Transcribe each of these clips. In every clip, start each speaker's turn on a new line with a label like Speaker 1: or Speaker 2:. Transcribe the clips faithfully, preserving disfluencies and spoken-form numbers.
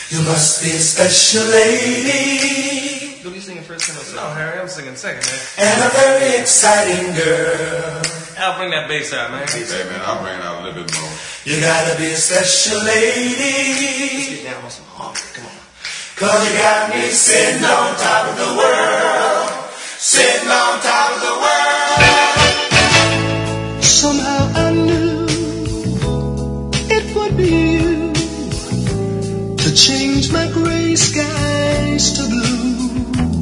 Speaker 1: You must be a special lady.
Speaker 2: Who you singing first? No, Harry, I'm singing second, man.
Speaker 1: And a very exciting girl.
Speaker 2: I'll bring that bass out, man.
Speaker 3: Hey, man, I'll bring it out a little bit more.
Speaker 1: You gotta be a special lady.
Speaker 2: Let's get down on some harmony. Come on.
Speaker 1: Cause you got me sitting on top of the world. Sitting on top of the world.
Speaker 4: Somehow I knew it would be you to change my gray skies to blue.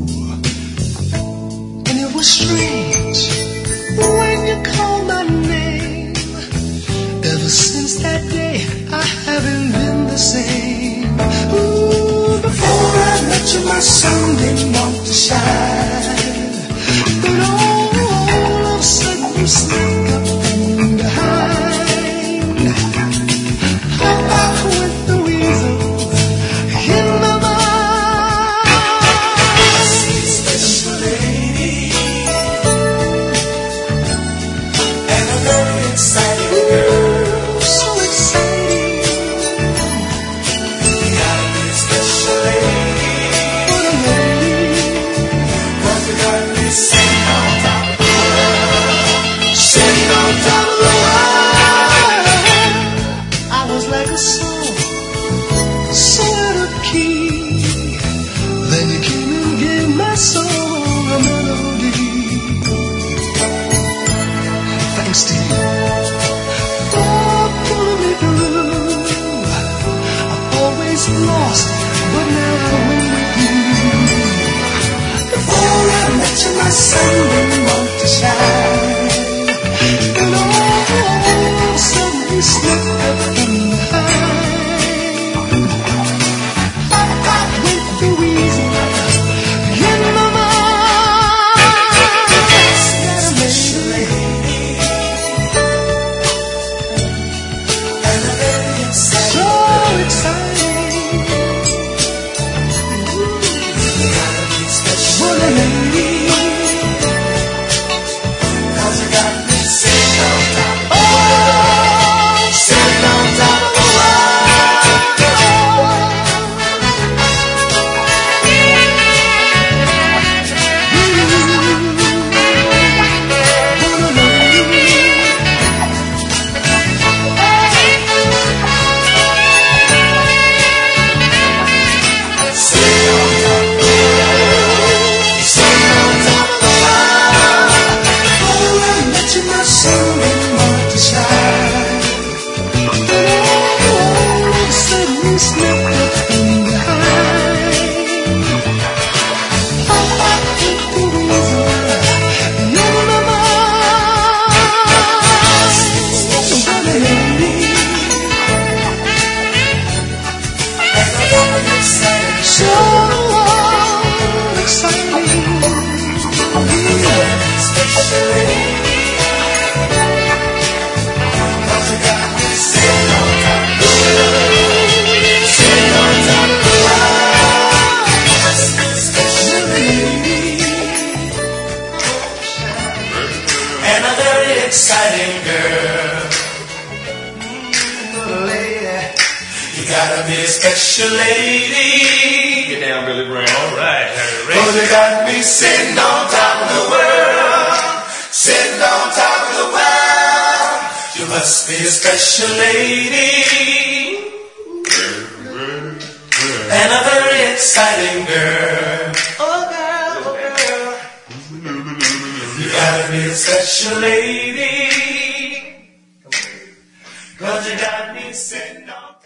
Speaker 4: And it was strange when you called my name. Ever since that day I haven't been the same. Ooh, before I met you my sun didn't want to shine, but all of a sudden you snuck up from behind. How about with the weasel in my mind?
Speaker 1: Special lady. And a very exciting girl.
Speaker 4: So exciting.
Speaker 1: You gotta be a special lady.
Speaker 4: What a lady.
Speaker 1: Cause you got me sitting on top of the world. Sitting on top of the world.
Speaker 4: I was like a song, so out of key. Then you came and gave my soul a melody. Thanks to you for pulling me through. I've always lost, but now I win with you.
Speaker 1: Before I met you, my sun didn't want to shine.
Speaker 4: And all of a sudden you slipped up from behind. With the weasel in my mind.
Speaker 1: Special lady. And a very exciting
Speaker 4: So
Speaker 1: girl.
Speaker 4: exciting.
Speaker 1: You gotta be special
Speaker 4: What a lady.
Speaker 1: Cause you got me sitting on top of the
Speaker 4: Oh,
Speaker 1: world. Sitting on top of the world. Sitting on top of the world. Sitting on top of the world. Before I met you, my sun didn't want to shine.
Speaker 4: and all of a sudden you slipped up from behind. How about with the weasel in my mind? What a lady.
Speaker 1: And a very exciting
Speaker 4: So exciting.
Speaker 1: special lady. Cause you got me sitting on top of the world. Sitting on top of the world. Special lady. And a very exciting girl. Mm, lady. You gotta be a special lady.
Speaker 2: Get down, Billy Brown. All right, Harry.
Speaker 1: Cause you got me sitting on top of the world. Sitting on top of the world. You must be a special lady. And a very exciting girl. Oh girl, oh girl. You gotta be a special lady. Cause you got me sitting on